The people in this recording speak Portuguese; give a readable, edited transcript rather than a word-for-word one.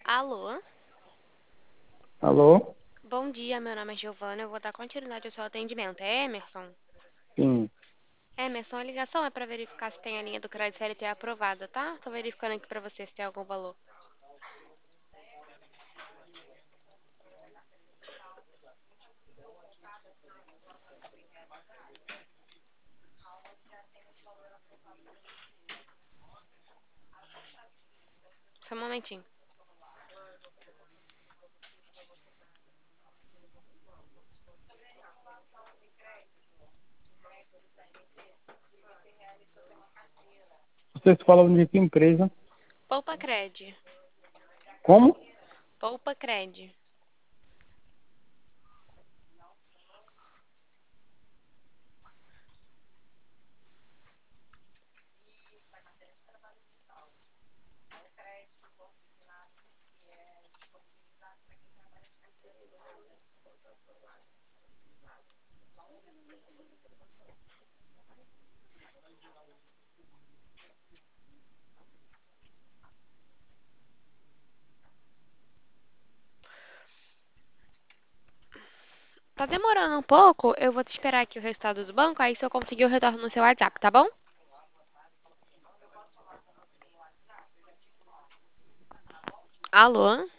Alô? Alô? Bom dia, meu nome é Giovana. Eu vou dar continuidade ao seu atendimento. É Emerson? Sim. Emerson, a ligação é para verificar se tem a linha do crédito CLT aprovada, tá? Tô verificando aqui para você se tem algum valor. Só um momentinho. Vocês falam de que empresa? Poupa Cred. Como? Poupa Cred. Tá demorando um pouco? Eu vou te esperar aqui o resultado do banco, aí se eu conseguir eu retorno no seu WhatsApp, tá bom? Alô?